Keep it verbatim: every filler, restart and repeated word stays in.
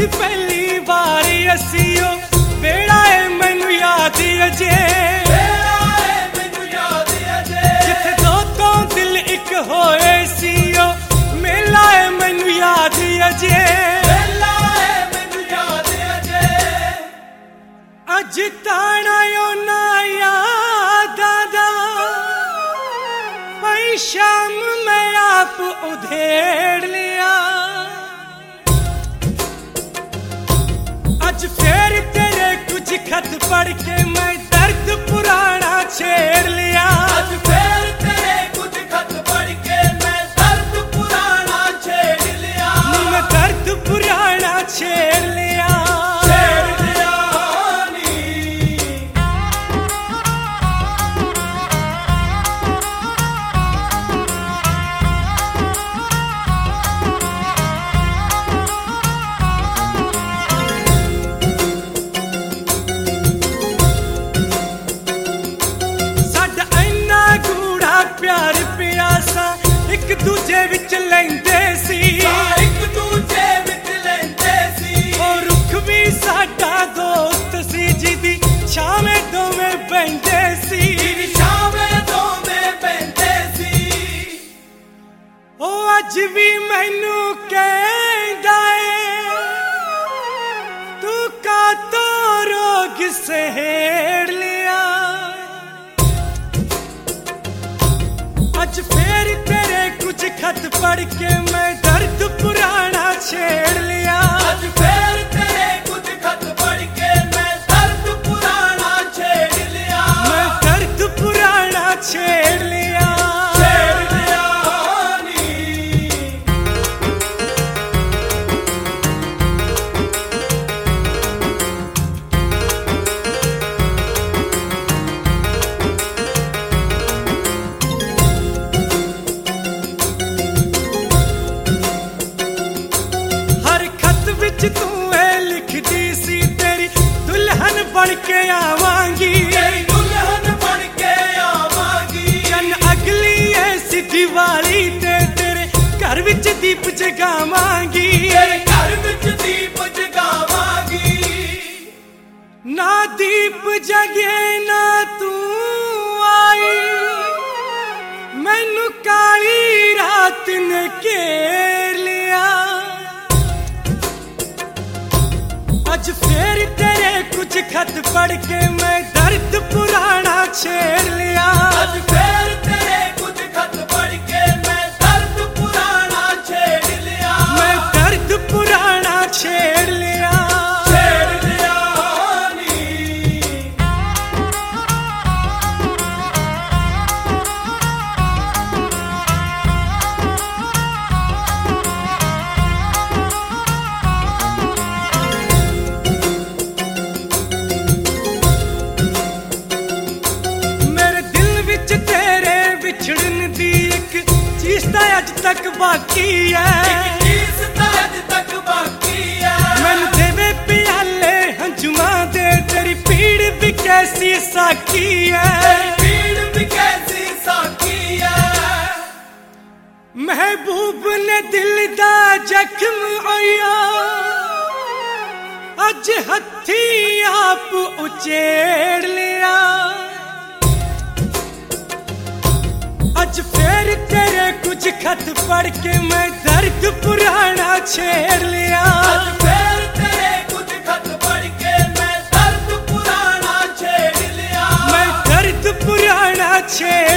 पहली बारी असीओ बेड़ा है मैनू याद अजे जिथे दो तो दिल एक होए सीओ मेला है मैनू याद अजे अज ताना ना याद आदा पई शाम मैं आप उधेड़ लिया आज फिर तेरे कुछ खत पढ़ के मैं दर्द पुराना छेड़ लिया आज फिर तेरे कुछ खत पढ़ के मैं दर्द पुराना छेड़ लिया मैं दर्द पुराना छेड़ लिया प्यार प्यासा एक दूजे विच लैंदे सी एक दूजे विच लैंदे सी ओ रुख भी साडा दोस्त सी जिदी छावे दोवें बहंदे सी छावे दोवें बहंदे सी ओ अज भी मैनू कहंदा ए तू का तो रोग सहेड़ लिया आज फिर तेरे कुछ खत पढ़ के मैं दर्द पुराना छेड़ लिया आज फिर तेरे कुछ खत पढ़ के मैं दर्द पुराना छेड़ लिया मैं दर्द पुराना छेड़ लिया छेड़ लिया तू है लिखती सी तेरी दुल्हन बन के आवांगी दुल्हन बन के आवांगी जन अगली ऐसी दिवाली ते तेरे घर विच दीप जगावांगी तेरे घर विच दीप जगावांगी ना दीप जगे ना तू आई मैनू काली रात ने घेर लिया आज फिर तेरे कुछ खत पढ़ के मैं दर्द पुराना छेड़ लिया आज फिर तेरे कुछ खत पढ़ के मैं दर्द पुराना छेड़ लिया मैं दर्द पुराना छेड़ लिया छेड़ लिया अज तक बाकी है चीज अज तक बाकी है मैनू देवे प्याले हंजुआ दे तेरी पीड़ भी कैसी साकी है पीड़ भी कैसी साकी है महबूब ने दिल दा जख्म आया अज हथी आप उचेड़ लिया आज फिर तेरे कुछ खत पढ़ के मैं दर्द पुराना छेड़ लिया आज फिर तेरे कुछ खत पढ़ के मैं दर्द पुराना छेड़ लिया मैं दर्द पुराना छेड़